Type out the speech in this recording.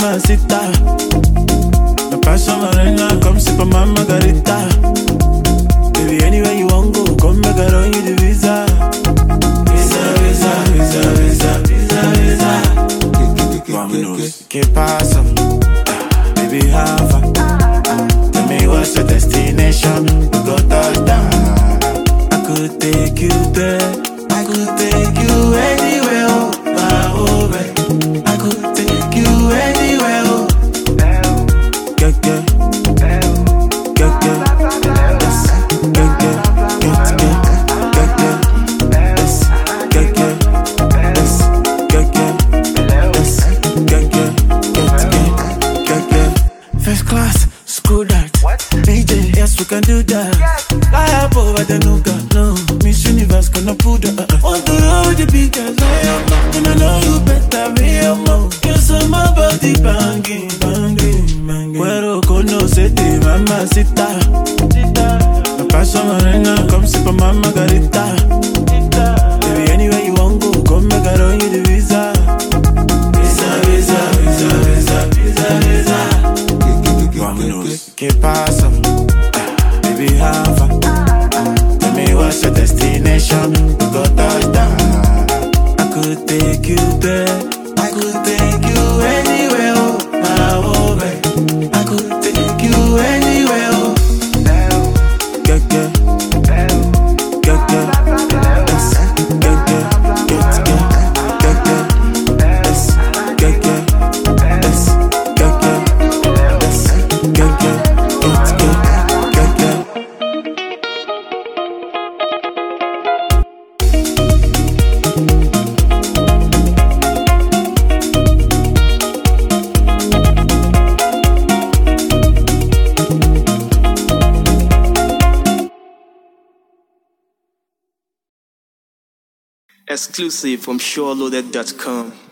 mamacita. Me paso morena, come sip on my margarita. Baby, anywhere you want go, come make I run you the visa. Visa, visa, visa, visa, visa, visa. Vámonos, ¿qué pasa? Baby, how far? Tell me what's your destination? We go touchdown. I could take you there. I could take you anywhere, oh, my baby. I could take you anywhere, oh. Get, yes. Get, yes. First class, screw that. What? DJ, yes, we can do that. Yes. Fly up over the nuka, no. Miss Universe gonna put the want to know the big guys, and I know you better be a mo. Cause my body banging, banging, banging. Cuero cono sete, mamacita. Me paso morena, come sip on my margarita. Baby, anywhere you want go, come make I run you the visa. Visa, visa, visa, visa, visa, visa. Vámonos, ¿qué pasa? Baby, how far? Tell me what's your destination? We go touchdown. I could take you there. I could take you anywhere, oh, my baby. I could take you anywhere, oh. Get, get. Get, get. Yes. Get, get. Get, get. Get, get. Yes. Get, get. Yes. Get, get. Yes. Get, get. Get, get. Get, get. Exclusive from SureLoaded.com.